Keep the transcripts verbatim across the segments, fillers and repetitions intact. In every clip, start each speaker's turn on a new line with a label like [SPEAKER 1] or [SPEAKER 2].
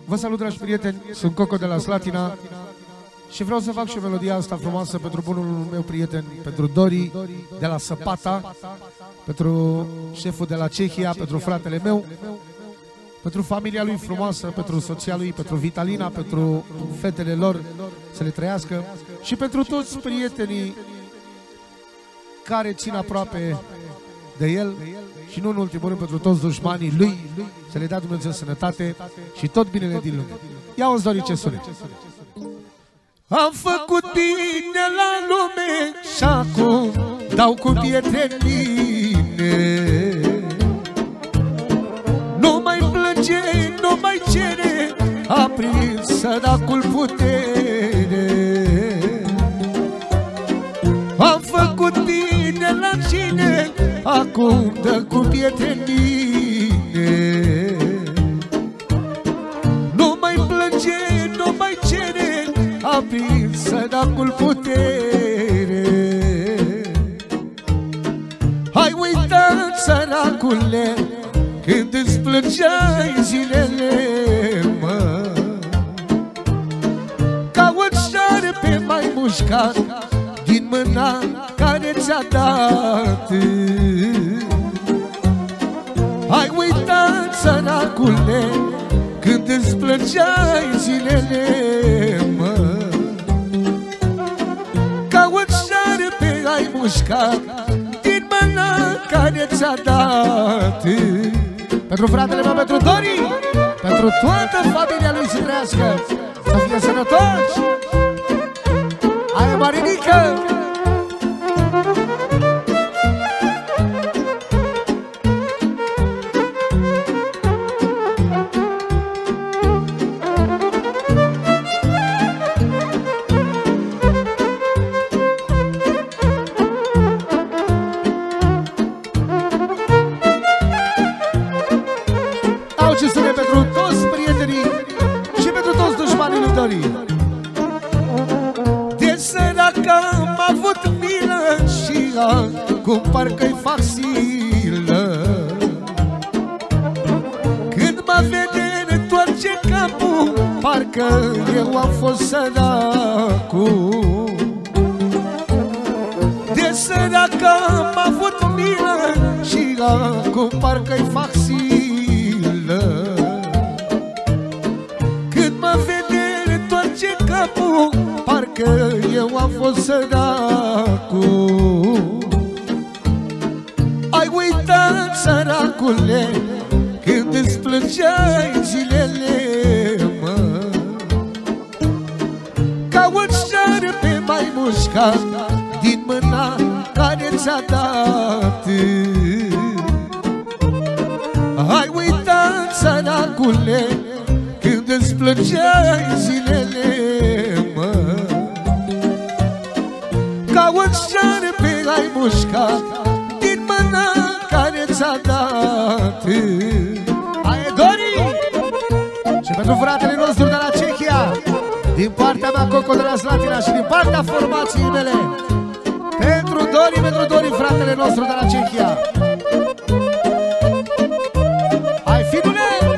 [SPEAKER 1] Vă salut, dragi prieteni, sunt Coco de la Slatina și vreau să fac și melodia asta frumoasă pentru bunul meu prieten, pentru Dori de la Săpata, pentru șeful de la Cehia, pentru fratele meu, pentru familia lui frumoasă, pentru soția lui, pentru Vitalina, pentru fetele lor, să le trăiască, și pentru toți prietenii care țin aproape de el și nu în ultimul rând pentru toți dușmanii lui, să le dea Dumnezeu sănătate și tot binele din lume. Ia-o-ți, Dori, ce sune. Am făcut bine la lume și acum dau cu pietre în mine. Nu mai plânge, nu mai cere, a prins săracul putere. Am făcut bine la cine, acum dă cu pietre în mine. Nu mai plânge, nu mai cere, a prins săracul putere. Hai uitat, săracule, când îți plângeai zilele, mă, ca un șarpe mai mușcat din mâna care ți-a dat. Ai uitat, săracule, când îți plângeai zilele, mă, ca un șarpe ai mușcat din mâna care ți-a dat. Pentru fratele meu, pentru Dori, pentru toată familia lui să trăiască, să fie sănătoși. Aia, Marinică! Au ce sune pentru toți prietenii și pentru toți dușmanii lui Dori. De săracă am avut milă și acum parcă-i fac silă. Când mă vede întoarce capul, parcă eu am fost săracul. De săracă am avut milă și acum parcă-i fac silă. Când mă vede întoarce capul, parcă eu am fost săracul. Ai uitat, săracule, când îți plângeai zilele, mă, ca un șarpe mai mușcat din mâna care ți-a dat. Ai uitat, săracule, când îți plângeai zilele, mă, ca un șarpe ai mușcat din mâna care ți-a dat. Aia, Dori! Și pentru fratele nostru de la Cehia, din partea mea, Coco de la Slatina, și din partea formației mele, pentru Dori, pentru Dori, fratele nostru de la Cehia. Hai, fidule!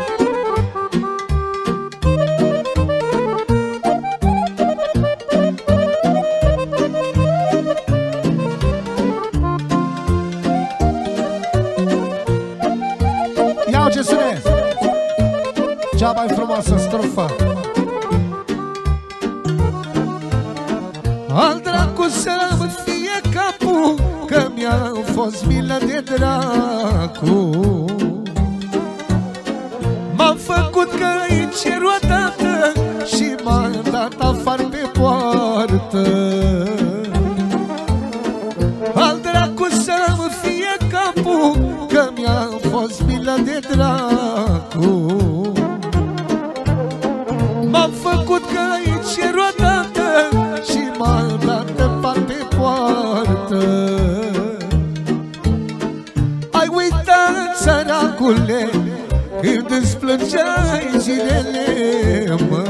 [SPEAKER 1] Iau ce sune, cea mai frumoasă strofă. Al dracu să-mi fie capul, că mi-a fost milă de dracu. M-am făcut că îi cer o dată și m-am dat afară pe poartă. Al dracu să-mi fie capul, că mi-a fost milă de dracu. M-am făcut că îi cer o dată și m-am dat afară pe poartă. Ai uitat, săracule, când îți plângeai zilele, mă,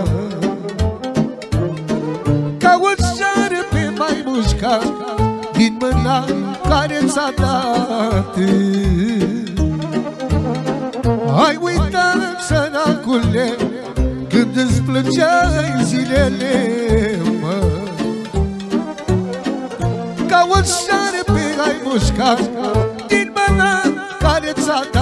[SPEAKER 1] ca un șarpe mai mușcat din mâna care ți-a dat. Ai uitat, săracule, când îți plângeai zilele, mă. Ca o șarpe ai mușcat din mâna care ți-a dat.